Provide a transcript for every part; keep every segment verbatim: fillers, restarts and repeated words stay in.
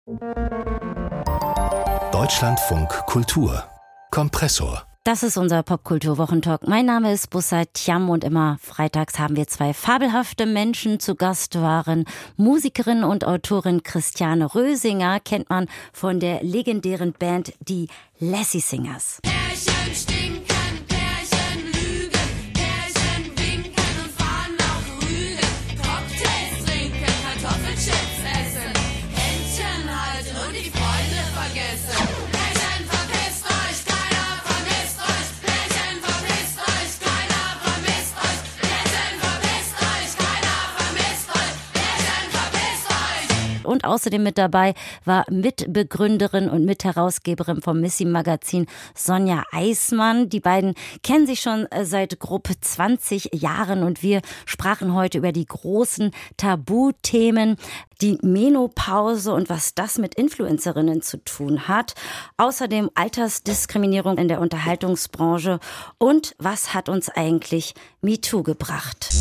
Deutschlandfunk Kultur Kompressor. Das ist unser Popkultur-Wochentalk. Mein Name ist Bussard Thiam und immer freitags haben wir zwei fabelhafte Menschen zu Gast. Waren Musikerin und Autorin Christiane Rösinger, kennt man von der legendären Band Die Lassie Singers. Pärchen stinken, Pärchen lügen, Pärchen winken und fahren auf Rügen. Cocktails trinken, Kartoffelchips essen, Händchen halten und die Freunde vergessen. Pärchen, verpisst euch, keiner vermisst euch. Pärchen, verpisst euch, keiner vermisst euch. Pärchen, verpisst euch, keiner vermisst euch. Pärchen, verpisst euch. Und außerdem mit dabei war Mitbegründerin und Mitherausgeberin vom Missy Magazin Sonja Eismann. Die beiden kennen sich schon seit grob zwanzig Jahren und wir sprachen heute über die großen Tabuthemen, die Menopause und was das mit Influencerinnen zu tun hat. Außerdem Altersdiskriminierung in der Unterhaltungsbranche und was hat uns eigentlich MeToo gebracht?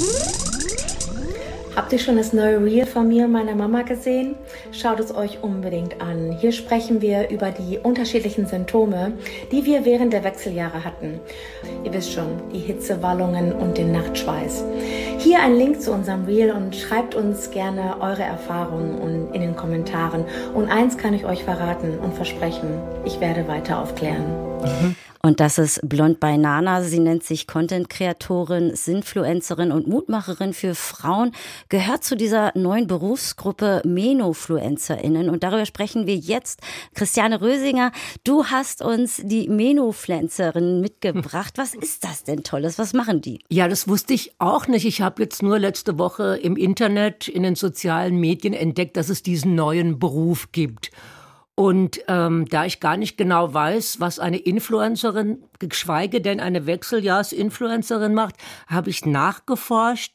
Habt ihr schon das neue Reel von mir und meiner Mama gesehen? Schaut es euch unbedingt an. Hier sprechen wir über die unterschiedlichen Symptome, die wir während der Wechseljahre hatten. Ihr wisst schon, die Hitzewallungen und den Nachtschweiß. Hier ein Link zu unserem Reel und schreibt uns gerne eure Erfahrungen in den Kommentaren. Und eins kann ich euch verraten und versprechen, ich werde weiter aufklären. Mhm. Und das ist Blond by Nana. Sie nennt sich Content-Kreatorin, ist Influencerin und Mutmacherin für Frauen, gehört zu dieser neuen Berufsgruppe Menofluencerinnen. Und darüber sprechen wir jetzt. Christiane Rösinger, du hast uns die Menofluencerinnen mitgebracht. Was ist das denn Tolles? Was machen die? Ja, das wusste ich auch nicht. Ich habe jetzt nur letzte Woche im Internet, in den sozialen Medien entdeckt, dass es diesen neuen Beruf gibt. Und ähm, da ich gar nicht genau weiß, was eine Influencerin, geschweige denn eine Wechseljahrs-Influencerin macht, habe ich nachgeforscht.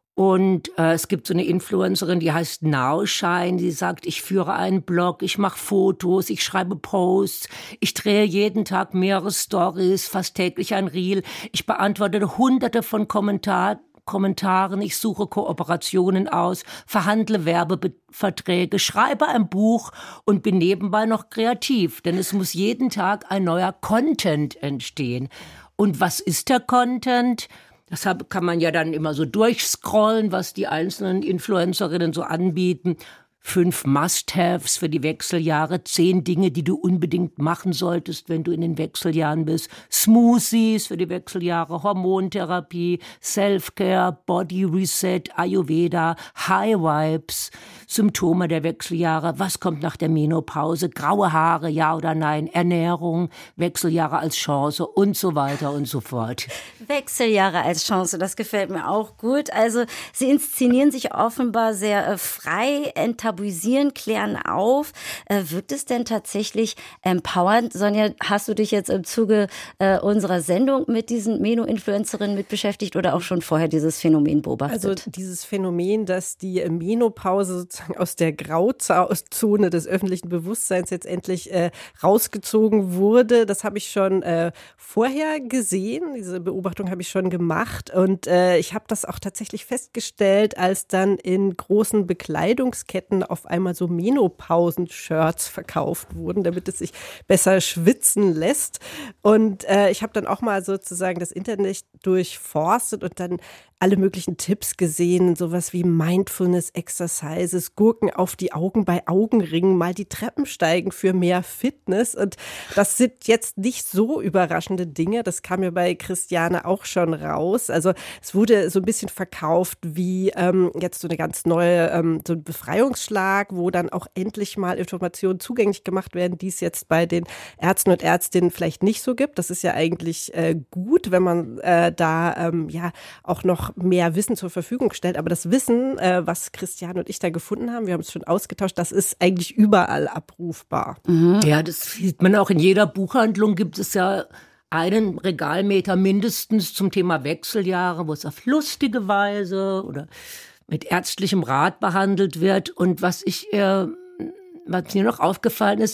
Und äh, es gibt so eine Influencerin, die heißt Naushine, die sagt, ich führe einen Blog, ich mache Fotos, ich schreibe Posts, ich drehe jeden Tag mehrere Stories, fast täglich ein Reel, ich beantworte hunderte von Kommentaren. Kommentaren, ich suche Kooperationen aus, verhandle Werbeverträge, schreibe ein Buch und bin nebenbei noch kreativ, denn es muss jeden Tag ein neuer Content entstehen. Und was ist der Content? Das kann man ja dann immer so durchscrollen, was die einzelnen Influencerinnen so anbieten. Fünf Must-Haves für die Wechseljahre, zehn Dinge, die du unbedingt machen solltest, wenn du in den Wechseljahren bist. Smoothies für die Wechseljahre, Hormontherapie, Self-Care, Body Reset, Ayurveda, High Vibes, Symptome der Wechseljahre, was kommt nach der Menopause, graue Haare, ja oder nein, Ernährung, Wechseljahre als Chance und so weiter und so fort. Wechseljahre als Chance, das gefällt mir auch gut. Also sie inszenieren sich offenbar sehr äh, frei, enttabuisieren, klären auf. Äh, wirkt es denn tatsächlich empowernd? Sonja, hast du dich jetzt im Zuge äh, unserer Sendung mit diesen Meno-Influencerinnen mit beschäftigt oder auch schon vorher dieses Phänomen beobachtet? Also dieses Phänomen, dass die Menopause sozusagen aus der Grauzone des öffentlichen Bewusstseins jetzt endlich äh, rausgezogen wurde, das habe ich schon äh, vorher gesehen. Diese Beobachtung habe ich schon gemacht und äh, ich habe das auch tatsächlich festgestellt, als dann in großen Bekleidungsketten auf einmal so Menopausen-Shirts verkauft wurden, damit es sich besser schwitzen lässt. Und äh, ich habe dann auch mal sozusagen das Internet durchforstet und dann alle möglichen Tipps gesehen, sowas wie Mindfulness Exercises, Gurken auf die Augen bei Augenringen, mal die Treppen steigen für mehr Fitness. Und das sind jetzt nicht so überraschende Dinge. Das kam ja bei Christiane auch schon raus. Also es wurde so ein bisschen verkauft wie ähm, jetzt so eine ganz neue, ähm, so ein Befreiungsschlag, wo dann auch endlich mal Informationen zugänglich gemacht werden, die es jetzt bei den Ärzten und Ärztinnen vielleicht nicht so gibt. Das ist ja eigentlich äh, gut, wenn man äh, da ähm, ja auch noch mehr Wissen zur Verfügung stellt. Aber das Wissen, äh, was Christiane und ich da gefunden haben, wir haben es schon ausgetauscht, das ist eigentlich überall abrufbar. Mhm. Ja, das sieht man auch in jeder Buchhandlung, gibt es ja einen Regalmeter mindestens zum Thema Wechseljahre, wo es auf lustige Weise oder mit ärztlichem Rat behandelt wird. Und was ich, äh, was mir noch aufgefallen ist,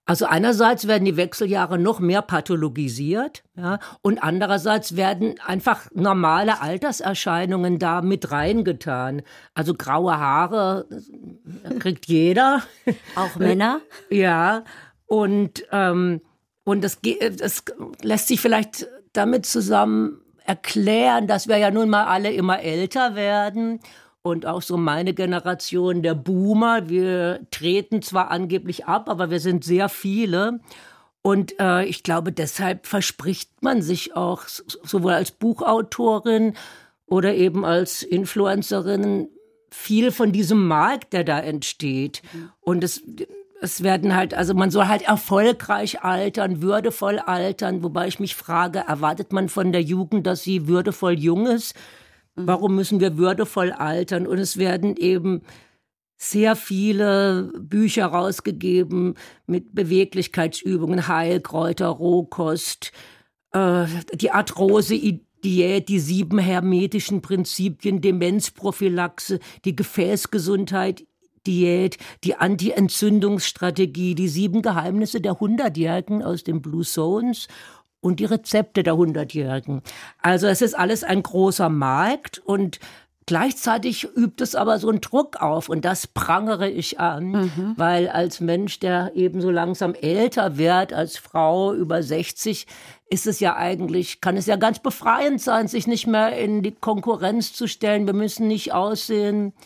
Also einerseits werden die Wechseljahre noch mehr pathologisiert, ja, und andererseits werden einfach normale Alterserscheinungen da mit reingetan. Also graue Haare kriegt jeder. Auch Männer? Ja, und, ähm, und das, das lässt sich vielleicht damit zusammen erklären, dass wir ja nun mal alle immer älter werden. Und auch so meine Generation der Boomer, wir treten zwar angeblich ab, aber wir sind sehr viele. Und äh, ich glaube, deshalb verspricht man sich auch sowohl als Buchautorin oder eben als Influencerin viel von diesem Markt, der da entsteht. Und es, es werden halt, also man soll halt erfolgreich altern, würdevoll altern, wobei ich mich frage, erwartet man von der Jugend, dass sie würdevoll jung ist? Warum müssen wir würdevoll altern? Und es werden eben sehr viele Bücher rausgegeben mit Beweglichkeitsübungen, Heilkräuter, Rohkost, äh, die Arthrose-Diät, die sieben hermetischen Prinzipien, Demenzprophylaxe, die Gefäßgesundheit, Diät, die Anti-Entzündungsstrategie, die sieben Geheimnisse der Hundertjährigen aus den Blue Zones und die Rezepte der Hundertjährigen. Also es ist alles ein großer Markt und gleichzeitig übt es aber so einen Druck auf und das prangere ich an, mhm. weil als Mensch, der eben so langsam älter wird, als Frau über sechzig, ist es ja eigentlich, kann es ja ganz befreiend sein, sich nicht mehr in die Konkurrenz zu stellen. Wir müssen nicht aussehen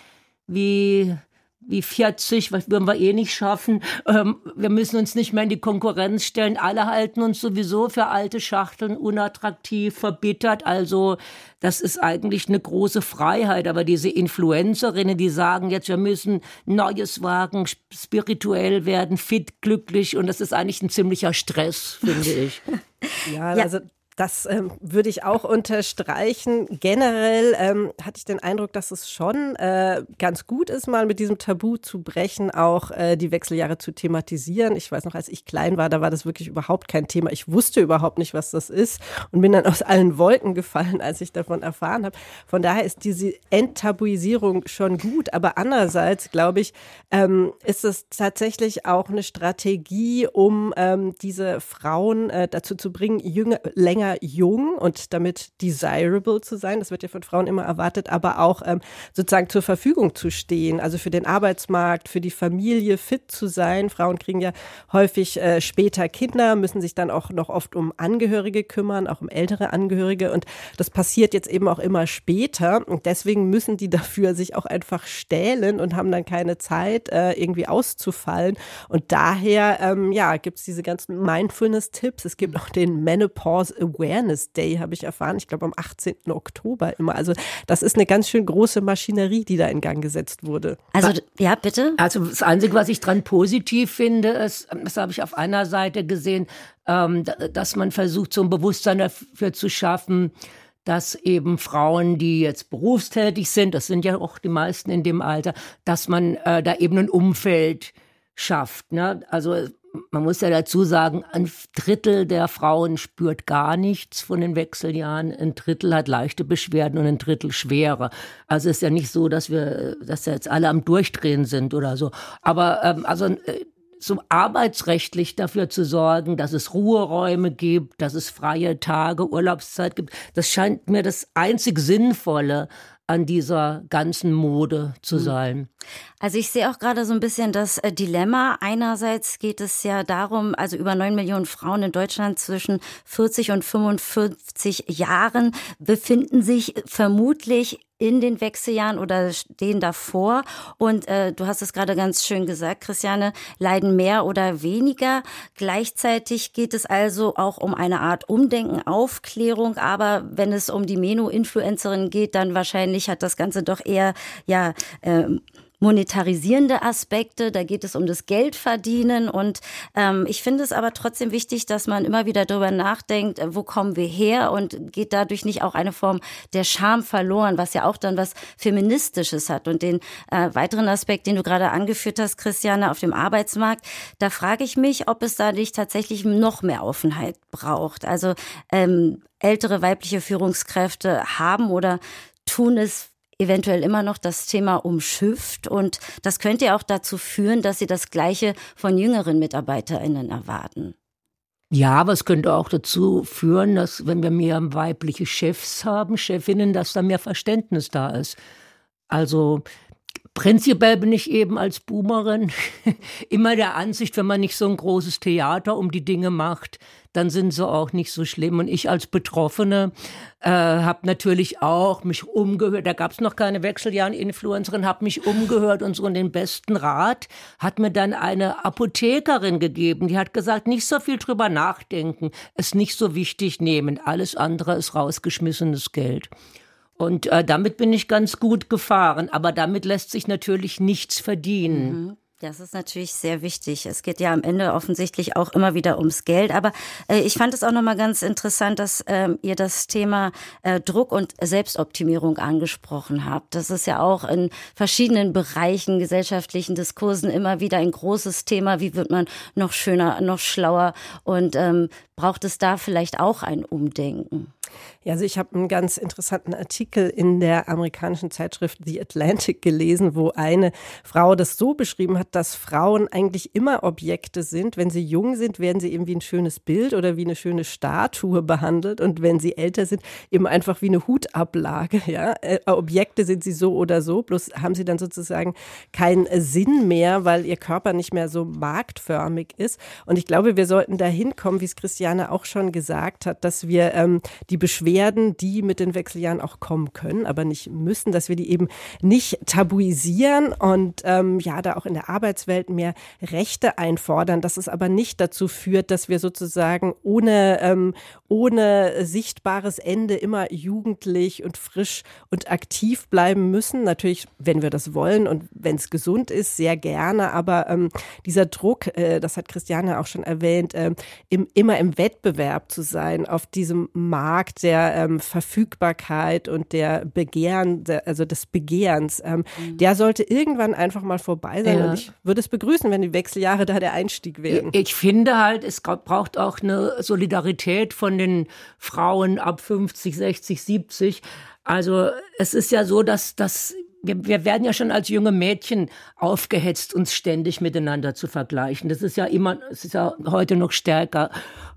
wie wie vierzig, was würden wir eh nicht schaffen. Ähm, wir müssen uns nicht mehr in die Konkurrenz stellen. Alle halten uns sowieso für alte Schachteln, unattraktiv, verbittert. Also das ist eigentlich eine große Freiheit. Aber diese Influencerinnen, die sagen jetzt, wir müssen Neues wagen, spirituell werden, fit, glücklich. Und das ist eigentlich ein ziemlicher Stress, finde ich. Ja, ja, also das ähm, würde ich auch unterstreichen. Generell ähm, hatte ich den Eindruck, dass es schon äh, ganz gut ist, mal mit diesem Tabu zu brechen, auch äh, die Wechseljahre zu thematisieren. Ich weiß noch, als ich klein war, da war das wirklich überhaupt kein Thema. Ich wusste überhaupt nicht, was das ist und bin dann aus allen Wolken gefallen, als ich davon erfahren habe. Von daher ist diese Enttabuisierung schon gut. Aber andererseits, glaube ich, ähm, ist es tatsächlich auch eine Strategie, um ähm, diese Frauen äh, dazu zu bringen, jünger, länger jung und damit desirable zu sein, das wird ja von Frauen immer erwartet, aber auch ähm, sozusagen zur Verfügung zu stehen, also für den Arbeitsmarkt, für die Familie fit zu sein. Frauen kriegen ja häufig äh, später Kinder, müssen sich dann auch noch oft um Angehörige kümmern, auch um ältere Angehörige und das passiert jetzt eben auch immer später und deswegen müssen die dafür sich auch einfach stählen und haben dann keine Zeit, äh, irgendwie auszufallen und daher ähm, ja, gibt es diese ganzen Mindfulness-Tipps, es gibt auch den Menopause Awareness Day, habe ich erfahren. Ich glaube, am achtzehnten Oktober immer. Also das ist eine ganz schön große Maschinerie, die da in Gang gesetzt wurde. Also, ja, bitte? Also das Einzige, was ich dran positiv finde, ist, das habe ich auf einer Seite gesehen, ähm, dass man versucht, so ein Bewusstsein dafür zu schaffen, dass eben Frauen, die jetzt berufstätig sind, das sind ja auch die meisten in dem Alter, dass man äh, da eben ein Umfeld schafft. Ne? Also man muss ja dazu sagen, ein Drittel der Frauen spürt gar nichts von den Wechseljahren, ein Drittel hat leichte Beschwerden und ein Drittel schwere. Also es ist ja nicht so, dass wir, dass jetzt alle am Durchdrehen sind oder so. Aber ähm, also so arbeitsrechtlich dafür zu sorgen, dass es Ruheräume gibt, dass es freie Tage, Urlaubszeit gibt, das scheint mir das einzig Sinnvolle an dieser ganzen Mode zu sein. Also ich sehe auch gerade so ein bisschen das Dilemma. Einerseits geht es ja darum, also über neun Millionen Frauen in Deutschland zwischen vierzig und fünfundvierzig Jahren befinden sich vermutlich in den Wechseljahren oder stehen davor. Und äh, du hast es gerade ganz schön gesagt, Christiane, leiden mehr oder weniger. Gleichzeitig geht es also auch um eine Art Umdenken, Aufklärung. Aber wenn es um die Meno-Influencerin geht, dann wahrscheinlich hat das Ganze doch eher, ja, äh, monetarisierende Aspekte, da geht es um das Geldverdienen und ähm, ich finde es aber trotzdem wichtig, dass man immer wieder darüber nachdenkt, wo kommen wir her und geht dadurch nicht auch eine Form der Scham verloren, was ja auch dann was Feministisches hat. Und den äh, weiteren Aspekt, den du gerade angeführt hast, Christiane, auf dem Arbeitsmarkt, da frage ich mich, ob es da nicht tatsächlich noch mehr Offenheit braucht. Also ähm, ältere weibliche Führungskräfte haben oder tun es eventuell immer noch das Thema umschifft und das könnte ja auch dazu führen, dass Sie das Gleiche von jüngeren MitarbeiterInnen erwarten. Ja, aber es könnte auch dazu führen, dass, wenn wir mehr weibliche Chefs haben, Chefinnen, dass da mehr Verständnis da ist. Also prinzipiell bin ich eben als Boomerin immer der Ansicht, wenn man nicht so ein großes Theater um die Dinge macht, dann sind sie auch nicht so schlimm. Und ich als Betroffene äh, habe natürlich auch mich umgehört, da gab es noch keine Wechseljahren-Influencerin, habe mich umgehört und so, und den besten Rat hat mir dann eine Apothekerin gegeben, die hat gesagt, nicht so viel drüber nachdenken, es nicht so wichtig nehmen, alles andere ist rausgeschmissenes Geld. Und äh, damit bin ich ganz gut gefahren, aber damit lässt sich natürlich nichts verdienen. Mhm. Das ist natürlich sehr wichtig. Es geht ja am Ende offensichtlich auch immer wieder ums Geld. Aber äh, ich fand es auch nochmal ganz interessant, dass ähm, ihr das Thema äh, Druck und Selbstoptimierung angesprochen habt. Das ist ja auch in verschiedenen Bereichen, gesellschaftlichen Diskursen immer wieder ein großes Thema. Wie wird man noch schöner, noch schlauer? Und ähm, braucht es da vielleicht auch ein Umdenken? Ja, also ich habe einen ganz interessanten Artikel in der amerikanischen Zeitschrift The Atlantic gelesen, wo eine Frau das so beschrieben hat, dass Frauen eigentlich immer Objekte sind. Wenn sie jung sind, werden sie eben wie ein schönes Bild oder wie eine schöne Statue behandelt, und wenn sie älter sind, eben einfach wie eine Hutablage. Ja? Äh, Objekte sind sie so oder so, bloß haben sie dann sozusagen keinen Sinn mehr, weil ihr Körper nicht mehr so marktförmig ist. Und ich glaube, wir sollten dahin kommen, wie es Christiane auch schon gesagt hat, dass wir ähm, die Beschwerden, die mit den Wechseljahren auch kommen können, aber nicht müssen, dass wir die eben nicht tabuisieren und ähm, ja, da auch in der Arbeitswelt mehr Rechte einfordern, dass es aber nicht dazu führt, dass wir sozusagen ohne, ähm, ohne sichtbares Ende immer jugendlich und frisch und aktiv bleiben müssen. Natürlich, wenn wir das wollen und wenn es gesund ist, sehr gerne, aber ähm, dieser Druck, äh, das hat Christiane auch schon erwähnt, äh, im, immer im Wettbewerb zu sein auf diesem Markt der ähm, Verfügbarkeit und der Begehren, der, also des Begehrens, ähm, mhm. der sollte irgendwann einfach mal vorbei sein. Ja. Und ich würde es begrüßen, wenn die Wechseljahre da der Einstieg wären. Ich, ich finde halt, es braucht auch eine Solidarität von den Frauen ab fünfzig, sechzig, siebzig. Also es ist ja so, dass das Wir, wir werden ja schon als junge Mädchen aufgehetzt, uns ständig miteinander zu vergleichen. Das ist ja immer, es ist ja heute noch stärker.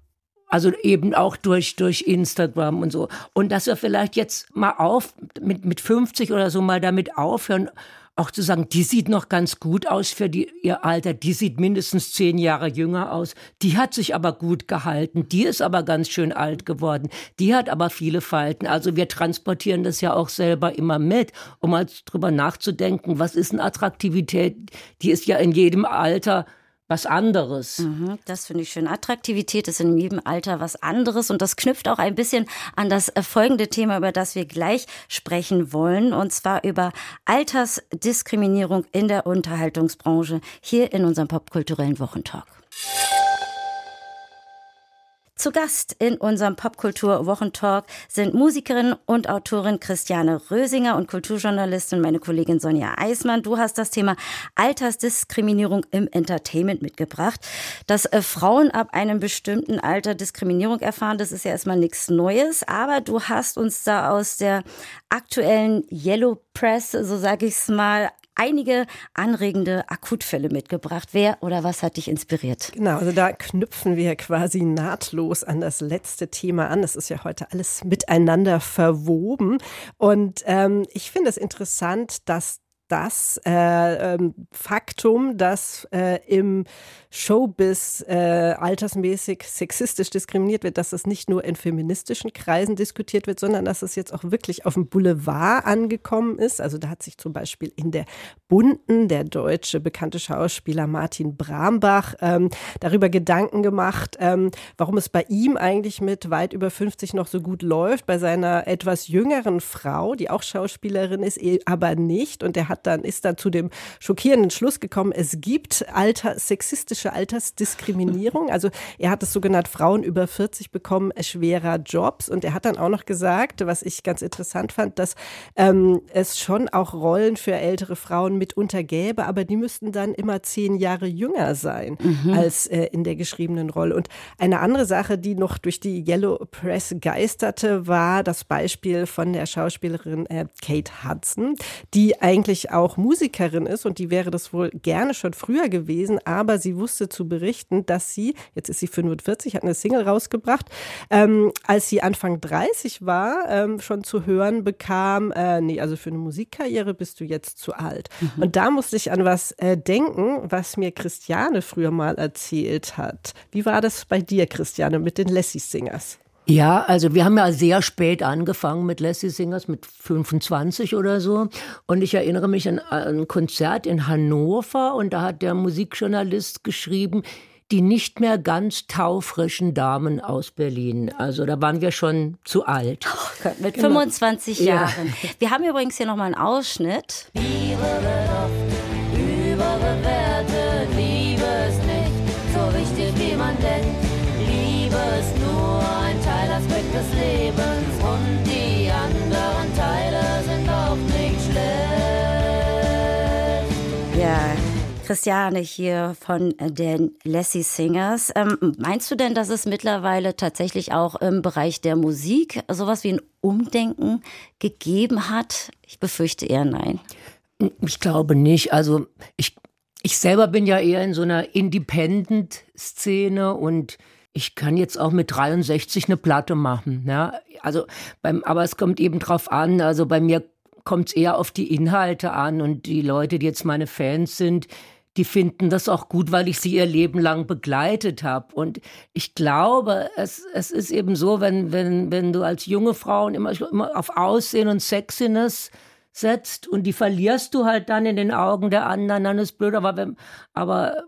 Also eben auch durch, durch Instagram und so. Und dass wir vielleicht jetzt mal auf, mit, mit fünfzig oder so mal damit aufhören, auch zu sagen, die sieht noch ganz gut aus für die, ihr Alter, die sieht mindestens zehn Jahre jünger aus, die hat sich aber gut gehalten, die ist aber ganz schön alt geworden, die hat aber viele Falten. Also wir transportieren das ja auch selber immer mit, um mal drüber nachzudenken, was ist eine Attraktivität, die ist ja in jedem Alter was anderes. Mhm, das finde ich schön. Attraktivität ist in jedem Alter was anderes und das knüpft auch ein bisschen an das folgende Thema, über das wir gleich sprechen wollen, und zwar über Altersdiskriminierung in der Unterhaltungsbranche hier in unserem popkulturellen Wochentalk. Zu Gast in unserem Popkultur-Wochentalk sind Musikerin und Autorin Christiane Rösinger und Kulturjournalistin meine Kollegin Sonja Eismann. Du hast das Thema Altersdiskriminierung im Entertainment mitgebracht. Dass äh, Frauen ab einem bestimmten Alter Diskriminierung erfahren, das ist ja erstmal nichts Neues, aber du hast uns da aus der aktuellen Yellow Press, so sage ich es mal, einige anregende Akutfälle mitgebracht. Wer oder was hat dich inspiriert? Genau, also da knüpfen wir quasi nahtlos an das letzte Thema an. Das ist ja heute alles miteinander verwoben. Und ähm, ich finde es interessant, dass das äh, ähm, Faktum, dass äh, im Showbiz äh, altersmäßig sexistisch diskriminiert wird, dass das nicht nur in feministischen Kreisen diskutiert wird, sondern dass es jetzt auch wirklich auf dem Boulevard angekommen ist. Also da hat sich zum Beispiel in der Bunten der deutsche bekannte Schauspieler Martin Brambach ähm, darüber Gedanken gemacht, ähm, warum es bei ihm eigentlich mit weit über fünfzig noch so gut läuft, bei seiner etwas jüngeren Frau, die auch Schauspielerin ist, aber nicht. Und er hat hat dann, ist dann zu dem schockierenden Schluss gekommen, es gibt alter, sexistische Altersdiskriminierung. Also er hat es so genannt, Frauen über vierzig bekommen schwerer Jobs. Und er hat dann auch noch gesagt, was ich ganz interessant fand, dass ähm, es schon auch Rollen für ältere Frauen mitunter gäbe, aber die müssten dann immer zehn Jahre jünger sein mhm. als äh, in der geschriebenen Rolle. Und eine andere Sache, die noch durch die Yellow Press geisterte, war das Beispiel von der Schauspielerin äh, Kate Hudson, die eigentlich auch Musikerin ist und die wäre das wohl gerne schon früher gewesen, aber sie wusste zu berichten, dass sie, jetzt ist sie fünfundvierzig, hat eine Single rausgebracht, ähm, als sie Anfang dreißig war, ähm, schon zu hören bekam, äh, nee, also für eine Musikkarriere bist du jetzt zu alt. Mhm. Und da musste ich an was äh, denken, was mir Christiane früher mal erzählt hat. Wie war das bei dir, Christiane, mit den Lassie Singers? Ja, also wir haben ja sehr spät angefangen mit Lassie Singers, mit fünfundzwanzig oder so. Und ich erinnere mich an ein Konzert in Hannover und da hat der Musikjournalist geschrieben, die nicht mehr ganz taufrischen Damen aus Berlin. Also da waren wir schon zu alt. Oh Gott, mit genau. fünfundzwanzig Jahren. Ja. Wir haben übrigens hier nochmal einen Ausschnitt. Liebe wird oft überbewertet, Liebe ist nicht so wichtig, wie man denkt. Liebe ist nur ein Teilaspekt des Lebens und die anderen Teile sind auch nicht schlecht. Ja, Christiane hier von den Lassie Singers. Ähm, meinst du denn, dass es mittlerweile tatsächlich auch im Bereich der Musik sowas wie ein Umdenken gegeben hat? Ich befürchte eher nein. Ich glaube nicht. Also ich, ich selber bin ja eher in so einer Independent-Szene und ich kann jetzt auch mit dreiundsechzig eine Platte machen. Ja? Also beim, aber es kommt eben drauf an, also bei mir kommt es eher auf die Inhalte an und die Leute, die jetzt meine Fans sind, die finden das auch gut, weil ich sie ihr Leben lang begleitet habe. Und ich glaube, es, es ist eben so, wenn, wenn, wenn du als junge Frau immer, immer auf Aussehen und Sexiness setzt und die verlierst du halt dann in den Augen der anderen, dann ist blöd, aber wenn, aber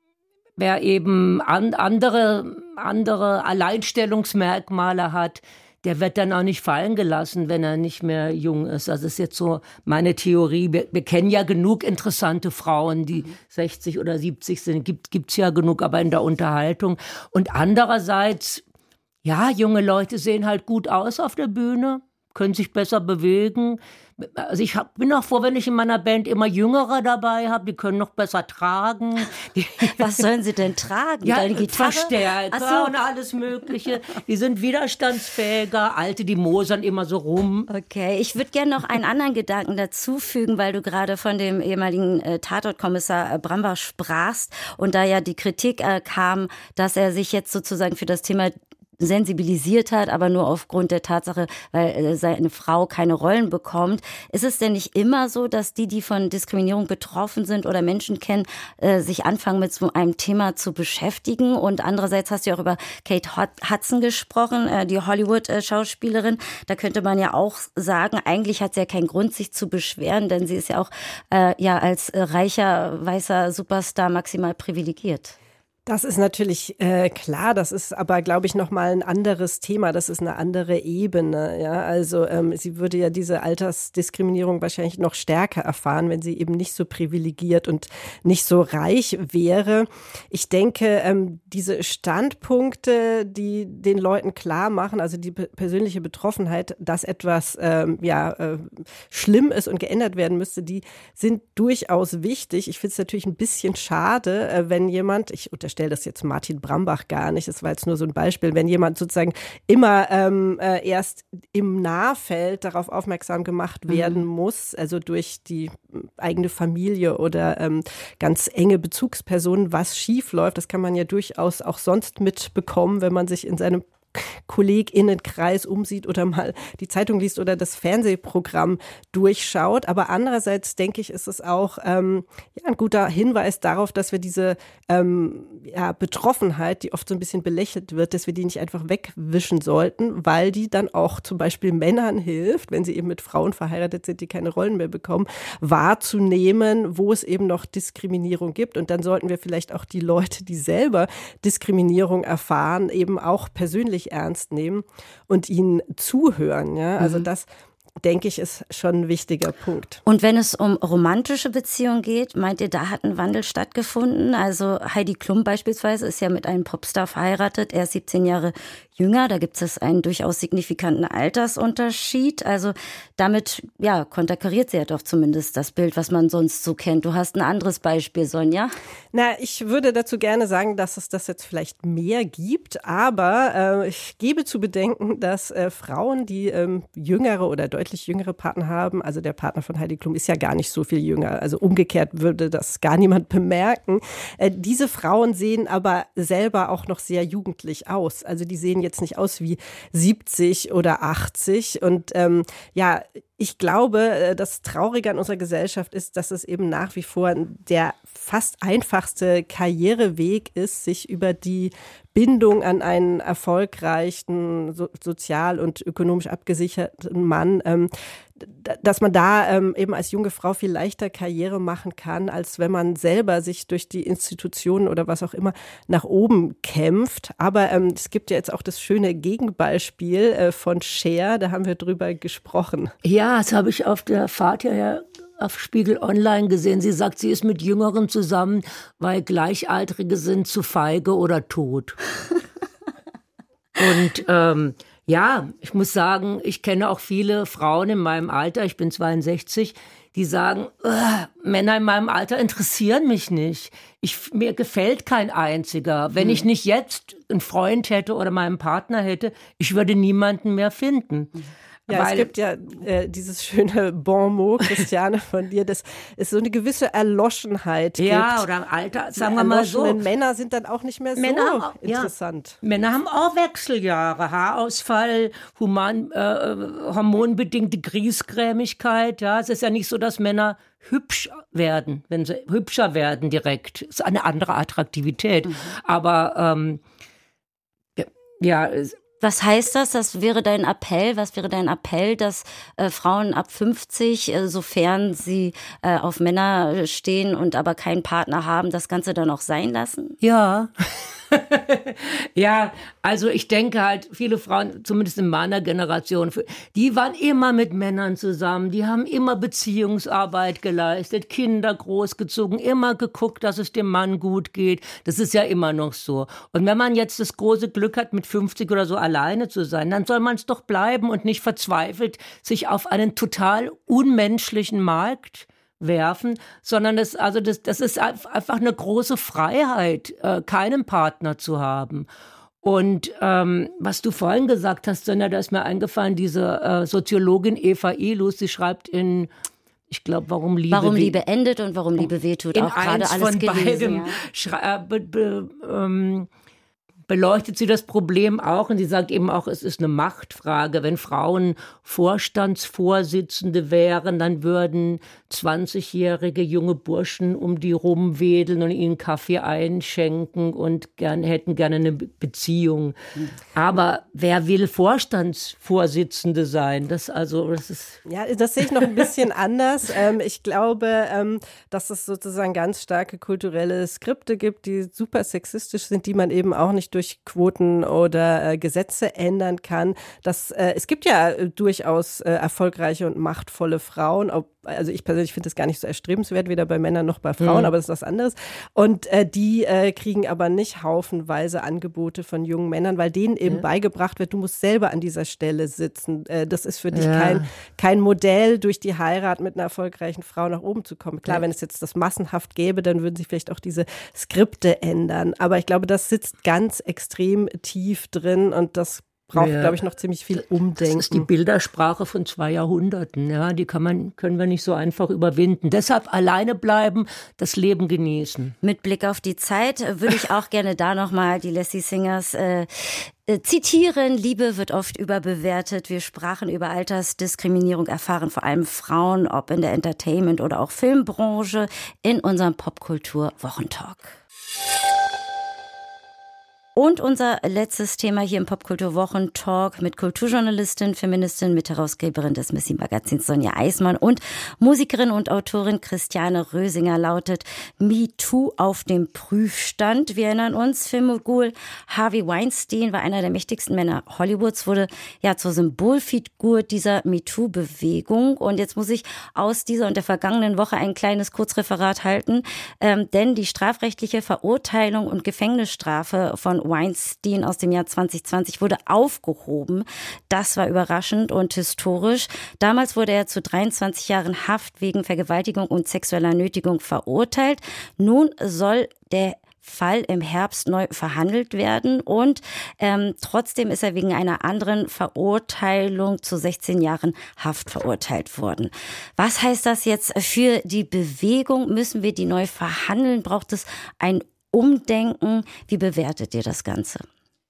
wer eben an, andere, andere Alleinstellungsmerkmale hat, der wird dann auch nicht fallen gelassen, wenn er nicht mehr jung ist. Also das ist jetzt so meine Theorie. Wir, wir kennen ja genug interessante Frauen, die mhm. sechzig oder siebzig sind. Gibt, gibt's ja genug, aber in der Unterhaltung. Und andererseits, ja, junge Leute sehen halt gut aus auf der Bühne, können sich besser bewegen. Also ich hab, bin auch froh, wenn ich in meiner Band immer Jüngere dabei habe, die können noch besser tragen. Die Was sollen sie denn tragen? Ja, Deine Gitarre? Verstärker Ach so. und alles Mögliche. Die sind widerstandsfähiger, alte, die mosern immer so rum. Okay, ich würde gerne noch einen anderen Gedanken dazu fügen, weil du gerade von dem ehemaligen äh, Tatortkommissar äh, Brambach sprachst und da ja die Kritik äh, kam, dass er sich jetzt sozusagen für das Thema sensibilisiert hat, aber nur aufgrund der Tatsache, weil seine Frau keine Rollen bekommt. Ist es denn nicht immer so, dass die, die von Diskriminierung betroffen sind oder Menschen kennen, sich anfangen mit so einem Thema zu beschäftigen? Und andererseits hast du ja auch über Kate Hudson gesprochen, die Hollywood-Schauspielerin. Da könnte man ja auch sagen, eigentlich hat sie ja keinen Grund, sich zu beschweren, denn sie ist ja auch äh, ja als reicher, weißer Superstar maximal privilegiert. Das ist natürlich äh, klar, das ist aber, glaube ich, nochmal ein anderes Thema, das ist eine andere Ebene. Ja? Also ähm, sie würde ja diese Altersdiskriminierung wahrscheinlich noch stärker erfahren, wenn sie eben nicht so privilegiert und nicht so reich wäre. Ich denke, ähm, diese Standpunkte, die den Leuten klar machen, also die persönliche Betroffenheit, dass etwas ähm, ja, äh, schlimm ist und geändert werden müsste, die sind durchaus wichtig. Ich finde es natürlich ein bisschen schade, äh, wenn jemand, ich unterstelle das jetzt Martin Brambach gar nicht, das war jetzt nur so ein Beispiel, wenn jemand sozusagen immer ähm, äh, erst im Nahfeld darauf aufmerksam gemacht werden mhm. muss, also durch die eigene Familie oder ähm, ganz enge Bezugspersonen, was schief läuft, das kann man ja durchaus auch sonst mitbekommen, wenn man sich in seinem KollegInnenkreis umsieht oder mal die Zeitung liest oder das Fernsehprogramm durchschaut. Aber andererseits denke ich, ist es auch ähm, ja, ein guter Hinweis darauf, dass wir diese ähm, ja, Betroffenheit, die oft so ein bisschen belächelt wird, dass wir die nicht einfach wegwischen sollten, weil die dann auch zum Beispiel Männern hilft, wenn sie eben mit Frauen verheiratet sind, die keine Rollen mehr bekommen, wahrzunehmen, wo es eben noch Diskriminierung gibt. Und dann sollten wir vielleicht auch die Leute, die selber Diskriminierung erfahren, eben auch persönlich ernst nehmen und ihnen zuhören. Ja? Also mhm. das denke ich, ist schon ein wichtiger Punkt. Und wenn es um romantische Beziehungen geht, meint ihr, da hat ein Wandel stattgefunden? Also Heidi Klum beispielsweise ist ja mit einem Popstar verheiratet. Er ist siebzehn Jahre jünger. Da gibt es einen durchaus signifikanten Altersunterschied. Also damit, ja, konterkariert sie ja doch zumindest das Bild, was man sonst so kennt. Du hast ein anderes Beispiel, Sonja. Na, ich würde dazu gerne sagen, dass es das jetzt vielleicht mehr gibt. Aber äh, ich gebe zu bedenken, dass äh, Frauen, die ähm, jüngere oder deutlich jüngere Partner haben, also der Partner von Heidi Klum ist ja gar nicht so viel jünger, also umgekehrt würde das gar niemand bemerken. Äh, diese Frauen sehen aber selber auch noch sehr jugendlich aus, also die sehen jetzt nicht aus wie siebzig oder achtzig und ähm, ja, ich glaube, das Traurige an unserer Gesellschaft ist, dass es eben nach wie vor der fast einfachste Karriereweg ist, sich über die Bindung an einen erfolgreichen, so, sozial und ökonomisch abgesicherten Mann, ähm, dass man da ähm, eben als junge Frau viel leichter Karriere machen kann, als wenn man selber sich durch die Institutionen oder was auch immer nach oben kämpft. Aber ähm, es gibt ja jetzt auch das schöne Gegenbeispiel äh, von Cher, da haben wir drüber gesprochen. Ja, das habe ich auf der Fahrt hierher auf Spiegel Online gesehen. Sie sagt, sie ist mit Jüngeren zusammen, weil Gleichaltrige sind zu feige oder tot. Und ähm, ja, ich muss sagen, ich kenne auch viele Frauen in meinem Alter, ich bin zweiundsechzig, die sagen, Männer in meinem Alter interessieren mich nicht. Ich, mir gefällt kein einziger. Wenn hm. ich nicht jetzt einen Freund hätte oder meinen Partner hätte, ich würde niemanden mehr finden. Hm. Ja, Weil, es gibt ja äh, dieses schöne Bon mot, Christiane, von dir, dass es so eine gewisse Erloschenheit gibt. Ja, oder Alter, sagen wir mal so. Männer sind dann auch nicht mehr so Männer, interessant. Ja. Männer haben auch Wechseljahre, Haarausfall, human, äh, hormonbedingte Griesgrämigkeit. Ja, es ist ja nicht so, dass Männer hübsch werden, wenn sie hübscher werden direkt. Es ist eine andere Attraktivität. Mhm. Aber ähm, ja, was heißt das? Das wäre dein Appell? Was wäre dein Appell, dass äh, Frauen ab fünfzig, äh, sofern sie äh, auf Männer stehen und aber keinen Partner haben, das Ganze dann auch sein lassen? Ja. Ja, also ich denke halt, viele Frauen, zumindest in meiner Generation, die waren immer mit Männern zusammen, die haben immer Beziehungsarbeit geleistet, Kinder großgezogen, immer geguckt, dass es dem Mann gut geht. Das ist ja immer noch so. Und wenn man jetzt das große Glück hat, mit fünfzig oder so alleine zu sein, dann soll man es doch bleiben und nicht verzweifelt sich auf einen total unmenschlichen Markt werfen, sondern das, also das, das ist einfach eine große Freiheit, äh, keinen Partner zu haben. Und ähm, was du vorhin gesagt hast, Sonja, da ist mir eingefallen, diese äh, Soziologin Eva Ilus, sie schreibt in, ich glaube, warum Liebe Warum Liebe endet und warum Liebe wehtut, in auch gerade alles von gelesen. Beidem ja. be, be, ähm, beleuchtet sie das Problem auch und sie sagt eben auch, es ist eine Machtfrage. Wenn Frauen Vorstandsvorsitzende wären, dann würden zwanzigjährige junge Burschen um die rumwedeln und ihnen Kaffee einschenken und gern, hätten gerne eine Beziehung. Aber wer will Vorstandsvorsitzende sein? Das also, das ist ja, das sehe ich noch ein bisschen anders. Ähm, ich glaube, ähm, dass es sozusagen ganz starke kulturelle Skripte gibt, die super sexistisch sind, die man eben auch nicht durch Quoten oder äh, Gesetze ändern kann. Das, äh, es gibt ja äh, durchaus äh, erfolgreiche und machtvolle Frauen. Ob, also ich persönlich finde das gar nicht so erstrebenswert, weder bei Männern noch bei Frauen, mhm. aber das ist was anderes. Und äh, die äh, kriegen aber nicht haufenweise Angebote von jungen Männern, weil denen eben ja. beigebracht wird, du musst selber an dieser Stelle sitzen. Äh, das ist für dich ja. kein, kein Modell, durch die Heirat mit einer erfolgreichen Frau nach oben zu kommen. Klar, ja. wenn es jetzt das massenhaft gäbe, dann würden sich vielleicht auch diese Skripte ändern. Aber ich glaube, das sitzt ganz extrem tief drin und das braucht, ja. glaube ich, noch ziemlich viel Umdenken. Das ist die Bildersprache von zwei Jahrhunderten. Ja, die kann man, können wir nicht so einfach überwinden. Deshalb alleine bleiben, das Leben genießen. Mit Blick auf die Zeit würde ich auch gerne da nochmal die Lassie Singers äh, äh, zitieren. Liebe wird oft überbewertet. Wir sprachen über Altersdiskriminierung, erfahren vor allem Frauen, ob in der Entertainment- oder auch Filmbranche, in unserem Popkultur-Wochentalk. Und unser letztes Thema hier im Popkulturwochen-Talk mit Kulturjournalistin, Feministin, Mitherausgeberin des Missy-Magazins Sonja Eismann und Musikerin und Autorin Christiane Rösinger lautet MeToo auf dem Prüfstand. Wir erinnern uns, Filmmogul Harvey Weinstein war einer der mächtigsten Männer Hollywoods, wurde ja zur Symbolfigur dieser MeToo-Bewegung. Und jetzt muss ich aus dieser und der vergangenen Woche ein kleines Kurzreferat halten, ähm, denn die strafrechtliche Verurteilung und Gefängnisstrafe von Weinstein aus dem Jahr zwanzig zwanzig wurde aufgehoben. Das war überraschend und historisch. Damals wurde er zu dreiundzwanzig Jahren Haft wegen Vergewaltigung und sexueller Nötigung verurteilt. Nun soll der Fall im Herbst neu verhandelt werden und ähm, trotzdem ist er wegen einer anderen Verurteilung zu sechzehn Jahren Haft verurteilt worden. Was heißt das jetzt für die Bewegung? Müssen wir die neu verhandeln? Braucht es ein Umdenken? Wie bewertet ihr das Ganze?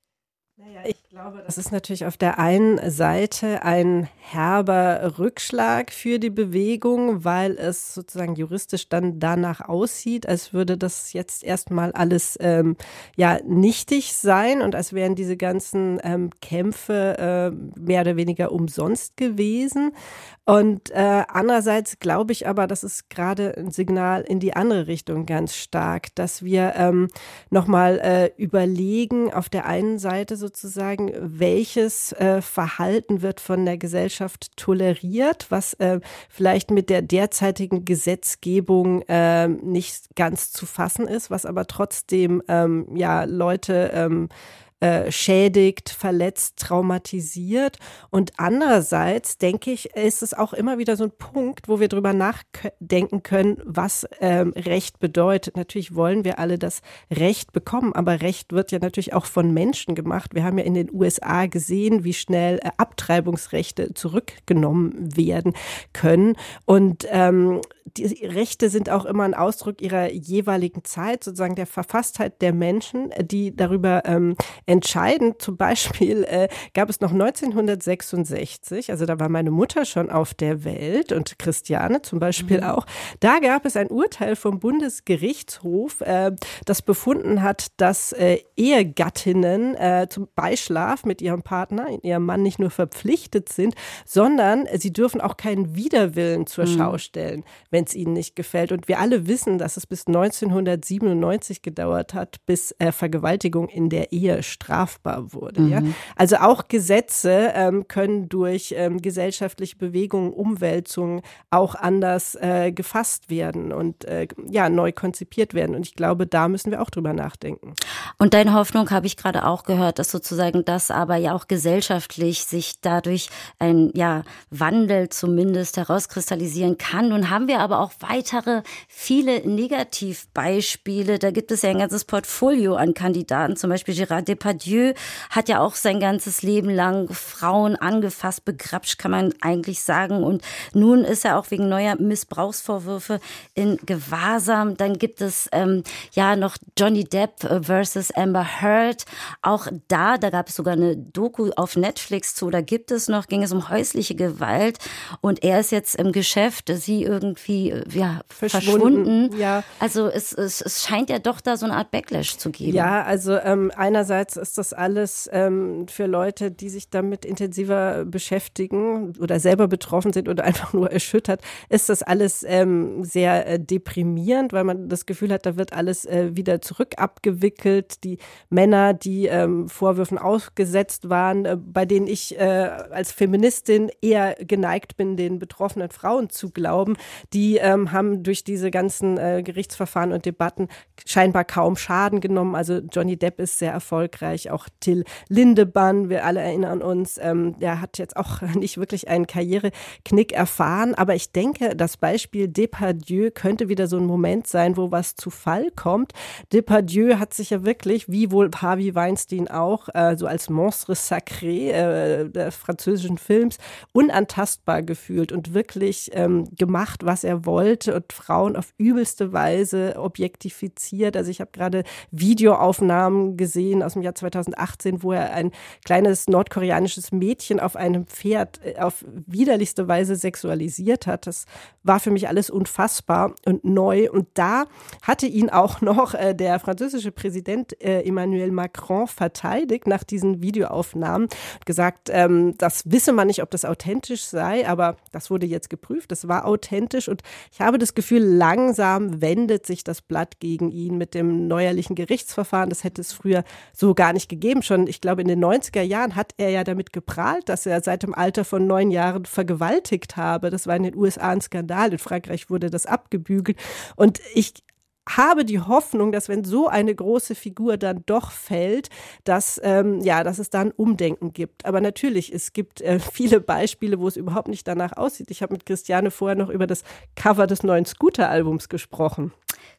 Naja, ich glaube, das ist natürlich auf der einen Seite ein herber Rückschlag für die Bewegung, weil es sozusagen juristisch dann danach aussieht, als würde das jetzt erstmal alles ähm, ja nichtig sein und als wären diese ganzen ähm, Kämpfe äh, mehr oder weniger umsonst gewesen. Und äh, andererseits glaube ich aber, das ist gerade ein Signal in die andere Richtung ganz stark, dass wir ähm, nochmal äh, überlegen, auf der einen Seite sozusagen, welches äh, Verhalten wird von der Gesellschaft toleriert, was äh, vielleicht mit der derzeitigen Gesetzgebung äh, nicht ganz zu fassen ist, was aber trotzdem ähm, ja Leute ähm, Äh, schädigt, verletzt, traumatisiert. Und andererseits, denke ich, ist es auch immer wieder so ein Punkt, wo wir drüber nachdenken können, was ähm, Recht bedeutet. Natürlich wollen wir alle das Recht bekommen, aber Recht wird ja natürlich auch von Menschen gemacht. Wir haben ja in den U S A gesehen, wie schnell äh, Abtreibungsrechte zurückgenommen werden können. Und ähm, die Rechte sind auch immer ein Ausdruck ihrer jeweiligen Zeit, sozusagen der Verfasstheit der Menschen, die darüber ähm, entscheiden. Zum Beispiel äh, gab es noch neunzehnhundertsechsundsechzig, also da war meine Mutter schon auf der Welt und Christiane zum Beispiel mhm. auch. Da gab es ein Urteil vom Bundesgerichtshof, äh, das befunden hat, dass äh, Ehegattinnen äh, zum Beischlaf mit ihrem Partner, ihrem Mann nicht nur verpflichtet sind, sondern sie dürfen auch keinen Widerwillen zur mhm. Schau stellen, wenn es ihnen nicht gefällt. Und wir alle wissen, dass es bis neunzehnhundertsiebenundneunzig gedauert hat, bis äh, Vergewaltigung in der Ehe strafbar wurde. Mhm. Ja? Also auch Gesetze ähm, können durch ähm, gesellschaftliche Bewegungen, Umwälzungen auch anders äh, gefasst werden und äh, ja, neu konzipiert werden. Und ich glaube, da müssen wir auch drüber nachdenken. Und deine Hoffnung habe ich gerade auch gehört, dass sozusagen das aber ja auch gesellschaftlich sich dadurch ein ja, Wandel zumindest herauskristallisieren kann. Nun haben wir aber auch weitere, viele Negativbeispiele. Da gibt es ja ein ganzes Portfolio an Kandidaten. Zum Beispiel Gérard Depardieu hat ja auch sein ganzes Leben lang Frauen angefasst, begrapscht, kann man eigentlich sagen. Und nun ist er auch wegen neuer Missbrauchsvorwürfe in Gewahrsam. Dann gibt es ähm, ja noch Johnny Depp versus Amber Heard. Auch da, da gab es sogar eine Doku auf Netflix zu, da gibt es noch, ging es um häusliche Gewalt. Und er ist jetzt im Geschäft, sie irgendwie ja, verschwunden. verschwunden. Ja. Also es, es, es scheint ja doch da so eine Art Backlash zu geben. Ja, also ähm, einerseits ist das alles ähm, für Leute, die sich damit intensiver beschäftigen oder selber betroffen sind oder einfach nur erschüttert, ist das alles ähm, sehr äh, deprimierend, weil man das Gefühl hat, da wird alles äh, wieder zurück abgewickelt. Die Männer, die ähm, Vorwürfen ausgesetzt waren, äh, bei denen ich äh, als Feministin eher geneigt bin, den betroffenen Frauen zu glauben, die ähm, haben durch diese ganzen äh, Gerichtsverfahren und Debatten scheinbar kaum Schaden genommen. Also Johnny Depp ist sehr erfolgreich, auch Till Lindemann, wir alle erinnern uns, ähm, der hat jetzt auch nicht wirklich einen Karriereknick erfahren, aber ich denke, das Beispiel Depardieu könnte wieder so ein Moment sein, wo was zu Fall kommt. Depardieu hat sich ja wirklich, wie wohl Harvey Weinstein auch, äh, so als Monstre sacré äh, des französischen Films unantastbar gefühlt und wirklich ähm, gemacht, was er wollte und Frauen auf übelste Weise objektifiziert. Also ich habe gerade Videoaufnahmen gesehen aus dem Jahr zweitausendachtzehn, wo er ein kleines nordkoreanisches Mädchen auf einem Pferd auf widerlichste Weise sexualisiert hat. Das war für mich alles unfassbar und neu. Und da hatte ihn auch noch äh, der französische Präsident äh, Emmanuel Macron verteidigt nach diesen Videoaufnahmen. Gesagt, ähm, das wisse man nicht, ob das authentisch sei, aber das wurde jetzt geprüft. Das war authentisch. Und ich habe das Gefühl, langsam wendet sich das Blatt gegen ihn mit dem neuerlichen Gerichtsverfahren. Das hätte es früher so gar nicht gegeben. Schon, ich glaube, in den neunziger Jahren hat er ja damit geprahlt, dass er seit dem Alter von neun Jahren vergewaltigt habe. Das war in den U S A ein Skandal. In Frankreich wurde das abgebügelt. Und ich habe die Hoffnung, dass wenn so eine große Figur dann doch fällt, dass, ähm, ja, dass es da ein Umdenken gibt. Aber natürlich, es gibt äh, viele Beispiele, wo es überhaupt nicht danach aussieht. Ich habe mit Christiane vorher noch über das Cover des neuen Scooter-Albums gesprochen.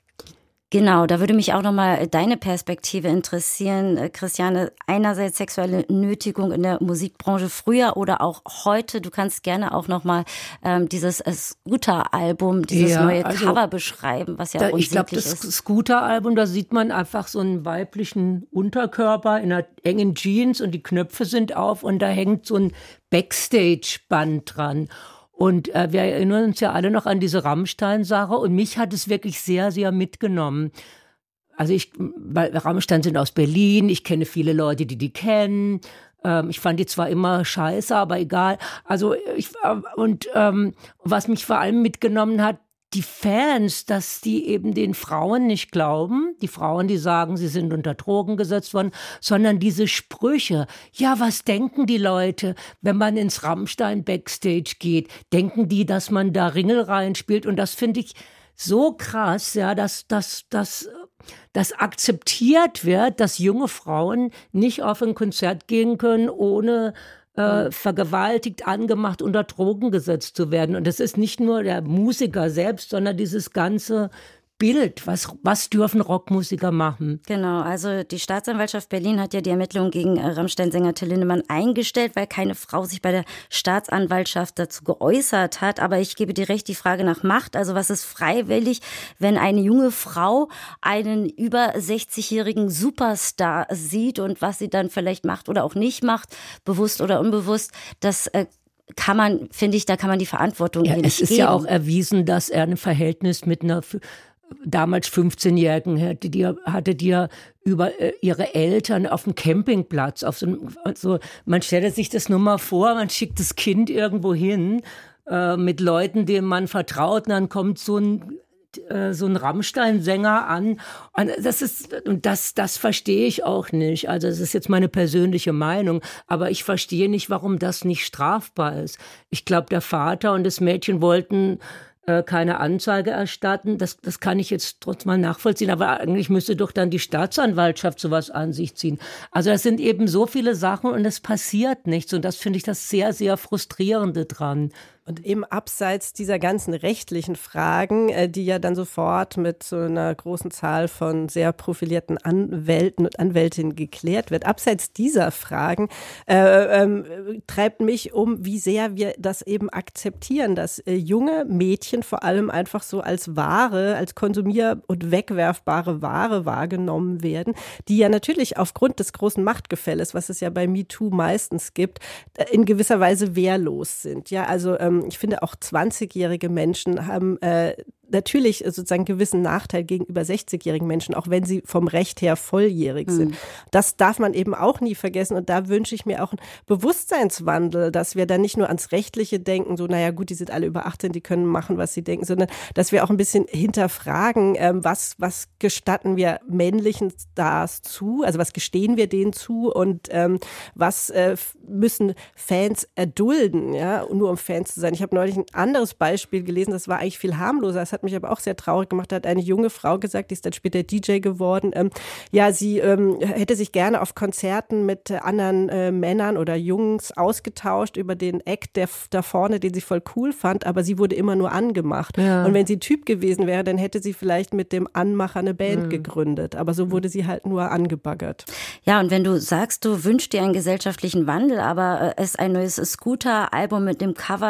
Genau, da würde mich auch nochmal deine Perspektive interessieren, Christiane. Einerseits sexuelle Nötigung in der Musikbranche früher oder auch heute. Du kannst gerne auch nochmal ähm, dieses Scooter-Album, dieses ja, neue also, Cover beschreiben, was ja da, unsäglich ist. Ich glaube, das Scooter-Album, da sieht man einfach so einen weiblichen Unterkörper in einer engen Jeans und die Knöpfe sind auf und da hängt so ein Backstage-Band dran. Und äh, wir erinnern uns ja alle noch an diese Rammstein-Sache und mich hat es wirklich sehr, sehr mitgenommen. Also ich, weil Rammstein sind aus Berlin, ich kenne viele Leute, die die kennen. Ähm, ich fand die zwar immer scheiße, aber egal. Also ich, äh, und ähm, was mich vor allem mitgenommen hat, die Fans, dass die eben den Frauen nicht glauben, die Frauen, die sagen, sie sind unter Drogen gesetzt worden, sondern diese Sprüche. Ja, was denken die Leute, wenn man ins Rammstein Backstage geht? Denken die, dass man da Ringel reinspielt? Und das finde ich so krass, ja, dass, dass, dass, dass akzeptiert wird, dass junge Frauen nicht auf ein Konzert gehen können, ohne Äh, vergewaltigt, angemacht, unter Drogen gesetzt zu werden. Und das ist nicht nur der Musiker selbst, sondern dieses ganze Bild. Was, was dürfen Rockmusiker machen? Genau, also die Staatsanwaltschaft Berlin hat ja die Ermittlungen gegen Rammstein-Sänger Till Lindemann eingestellt, weil keine Frau sich bei der Staatsanwaltschaft dazu geäußert hat. Aber ich gebe dir recht, die Frage nach Macht. Also was ist freiwillig, wenn eine junge Frau einen über sechzigjährigen Superstar sieht und was sie dann vielleicht macht oder auch nicht macht, bewusst oder unbewusst, das äh, kann man, finde ich, da kann man die Verantwortung ja, hier nicht geben. Es ist geben. ja auch erwiesen, dass er ein Verhältnis mit einer damals fünfzehnjährigen hatte, die hatte die über äh, ihre Eltern auf dem Campingplatz. Auf so, also man stelle sich das nur mal vor, man schickt das Kind irgendwo hin äh, mit Leuten, denen man vertraut, und dann kommt so ein äh, so ein Rammstein-Sänger an. Und das ist, und das, das verstehe ich auch nicht. Also das ist jetzt meine persönliche Meinung, aber ich verstehe nicht, warum das nicht strafbar ist. Ich glaube, der Vater und das Mädchen wollten keine Anzeige erstatten. Das, das kann ich jetzt trotzdem mal nachvollziehen. Aber eigentlich müsste doch dann die Staatsanwaltschaft sowas an sich ziehen. Also es sind eben so viele Sachen und es passiert nichts. Und das finde ich das sehr, sehr Frustrierende dran. Und eben abseits dieser ganzen rechtlichen Fragen, die ja dann sofort mit so einer großen Zahl von sehr profilierten Anwälten und Anwältinnen geklärt wird, abseits dieser Fragen äh, äh, treibt mich um, wie sehr wir das eben akzeptieren, dass äh, junge Mädchen vor allem einfach so als Ware, als konsumier- und wegwerfbare Ware wahrgenommen werden, die ja natürlich aufgrund des großen Machtgefälles, was es ja bei MeToo meistens gibt, in gewisser Weise wehrlos sind. Ja, also ähm, ich finde auch zwanzigjährige Menschen haben äh, natürlich sozusagen einen gewissen Nachteil gegenüber sechzigjährigen Menschen, auch wenn sie vom Recht her volljährig sind. Mhm. Das darf man eben auch nie vergessen und da wünsche ich mir auch einen Bewusstseinswandel, dass wir da nicht nur ans Rechtliche denken, so naja gut, die sind alle über achtzehn, die können machen, was sie denken, sondern dass wir auch ein bisschen hinterfragen, ähm, was, was gestatten wir männlichen Stars zu, also was gestehen wir denen zu und ähm, was äh, müssen Fans erdulden, ja, nur um Fans zu sein. Ich habe neulich ein anderes Beispiel gelesen, das war eigentlich viel harmloser, es hat mich aber auch sehr traurig gemacht, da hat eine junge Frau gesagt, die ist dann später D J geworden, ähm, ja, sie ähm, hätte sich gerne auf Konzerten mit äh, anderen äh, Männern oder Jungs ausgetauscht über den Act der da vorne, den sie voll cool fand, aber sie wurde immer nur angemacht. Ja. Und wenn sie Typ gewesen wäre, dann hätte sie vielleicht mit dem Anmacher eine Band mhm. gegründet, aber so wurde sie halt nur angebaggert. Ja, und wenn du sagst, du wünschst dir einen gesellschaftlichen Wandel, aber äh, es ein neues Scooter-Album mit dem Cover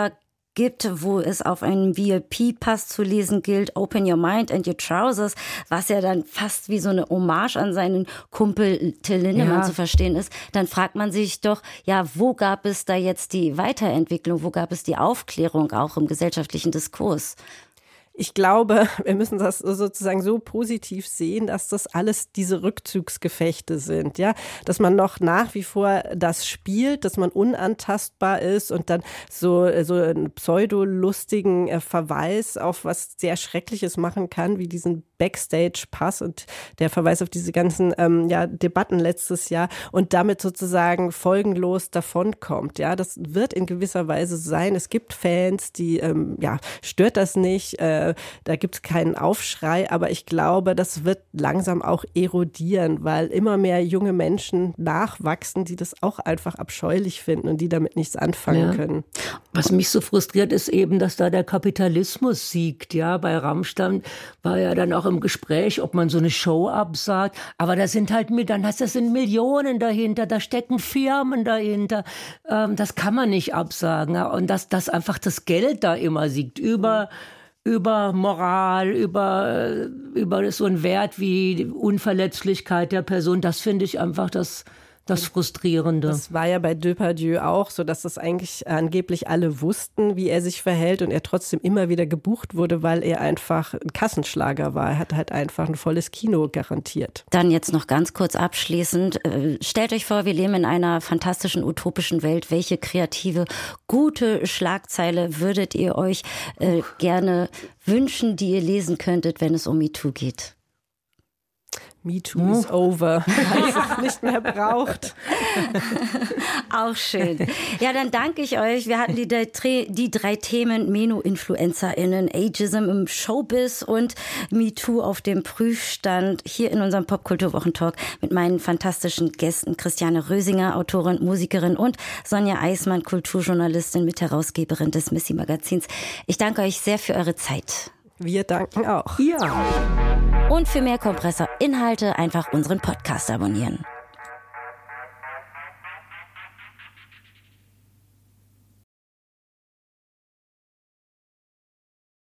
gibt, wo es auf einem V I P-Pass zu lesen gilt, Open your mind and your trousers, was ja dann fast wie so eine Hommage an seinen Kumpel Till Lindemann Ja. zu verstehen ist, dann fragt man sich doch, ja, wo gab es da jetzt die Weiterentwicklung, wo gab es die Aufklärung auch im gesellschaftlichen Diskurs? Ich glaube, wir müssen das sozusagen so positiv sehen, dass das alles diese Rückzugsgefechte sind, ja, dass man noch nach wie vor das spielt, dass man unantastbar ist und dann so, so einen pseudolustigen äh, Verweis auf was sehr Schreckliches machen kann, wie diesen Backstage-Pass und der Verweis auf diese ganzen ähm, ja, Debatten letztes Jahr und damit sozusagen folgenlos davonkommt, ja, das wird in gewisser Weise sein. Es gibt Fans, die, ähm, ja, stört das nicht, äh, da gibt es keinen Aufschrei, aber ich glaube, das wird langsam auch erodieren, weil immer mehr junge Menschen nachwachsen, die das auch einfach abscheulich finden und die damit nichts anfangen Ja. können. Was mich so frustriert, ist eben, dass da der Kapitalismus siegt. Ja, bei Rammstein war ja dann auch im Gespräch, ob man so eine Show absagt. Aber da sind halt, dann hast das sind Millionen dahinter, da stecken Firmen dahinter. Ähm, das kann man nicht absagen. Ja? Und dass, dass einfach das Geld da immer siegt über über Moral, über, über so einen Wert wie die Unverletzlichkeit der Person. Das finde ich einfach das, das Frustrierende. Das war ja bei Depardieu auch so, dass das eigentlich angeblich alle wussten, wie er sich verhält und er trotzdem immer wieder gebucht wurde, weil er einfach ein Kassenschlager war. Er hat halt einfach ein volles Kino garantiert. Dann jetzt noch ganz kurz abschließend. Äh, Stellt euch vor, wir leben in einer fantastischen, utopischen Welt. Welche kreative, gute Schlagzeile würdet ihr euch äh, gerne wünschen, die ihr lesen könntet, wenn es um MeToo geht? MeToo is over, weil es es nicht mehr braucht. Auch schön. Ja, dann danke ich euch. Wir hatten die, drei- die drei Themen Meno-InfluencerInnen, Ageism im Showbiz und MeToo auf dem Prüfstand hier in unserem Popkulturwochentalk mit meinen fantastischen Gästen Christiane Rösinger, Autorin, Musikerin und Sonja Eismann, Kulturjournalistin, Mitherausgeberin des Missy Magazins. Ich danke euch sehr für eure Zeit. Wir danken auch. Ja. Und für mehr Kompressor-Inhalte einfach unseren Podcast abonnieren.